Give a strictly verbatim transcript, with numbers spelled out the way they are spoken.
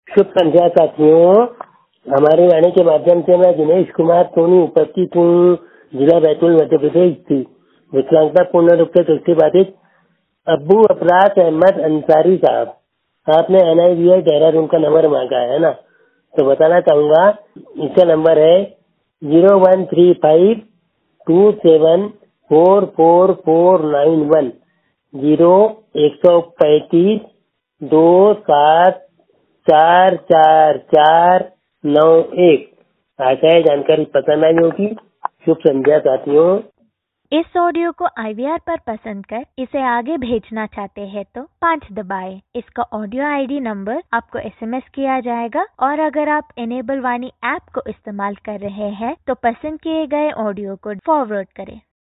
शुभ संध्या साथियों, हमारे वाणी के माध्यम से मैं दिनेश कुमार सोनी उपस्थित हूँ। जिला बैतूल मध्य प्रदेश थी। विकलांगता पूर्ण रूप से दृष्टिबाधित अब्बू अफरात अहमद अंसारी साहब, आपने N I V I Dehradun का नंबर मांगा है ना, तो बताना चाहूंगा इसका नंबर है zero one three five two seven four four four nine one zero एक सौ पैंतीस दो सात चार चार चार नौ एक। आशा है जानकारी पसंद आई होगी। शुभ संध्या साथियों। इस ऑडियो को आई वी आर पर पसंद कर इसे आगे भेजना चाहते हैं तो पाँच दबाएं। इसका ऑडियो आई डी नंबर आपको एस एम एस किया जाएगा और अगर आप एनेबल वाणी ऐप को इस्तेमाल कर रहे हैं तो पसंद किए गए ऑडियो को फॉरवर्ड करें।